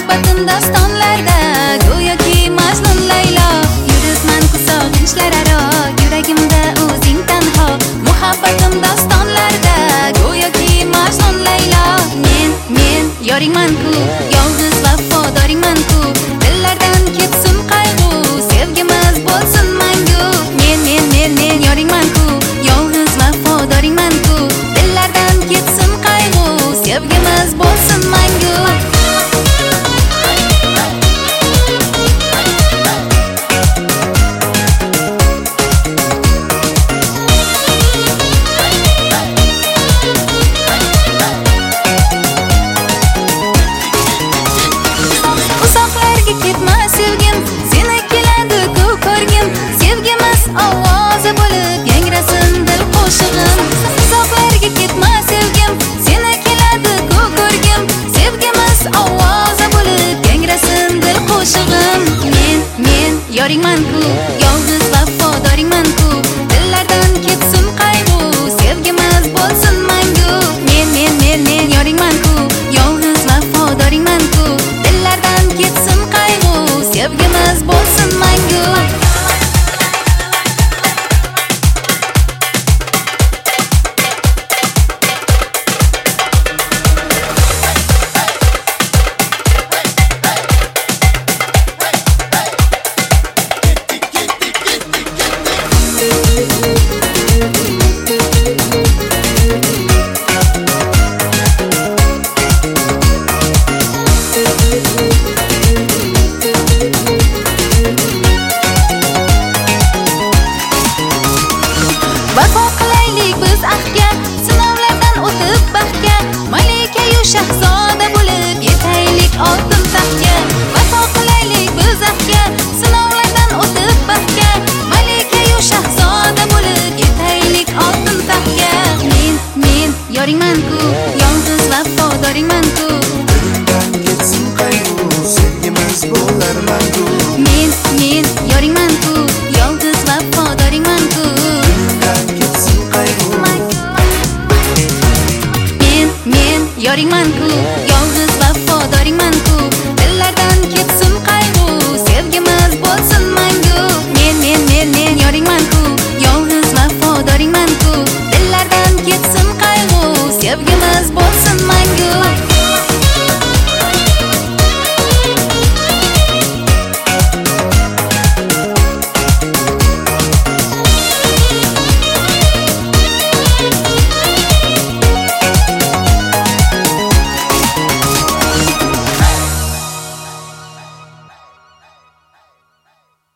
muhabbatim dostonlarda go'yoki Majnun Laylo. Yuribman sog'inchlar aro, yuragimda o'zing tanho. Muhabbatim dostonlarda go'yoki Majnun Laylo. Men yoringman-ku, yolg'iz vafodoringman-ku. Dillardan ketsin qayg'u, sevgimiz bo'lsin mangu. Men yoringman-ku, yolg'iz vafodoringman-ku. Dillardan ketsin qayg'u, sevgimiz bo'lsin mangu.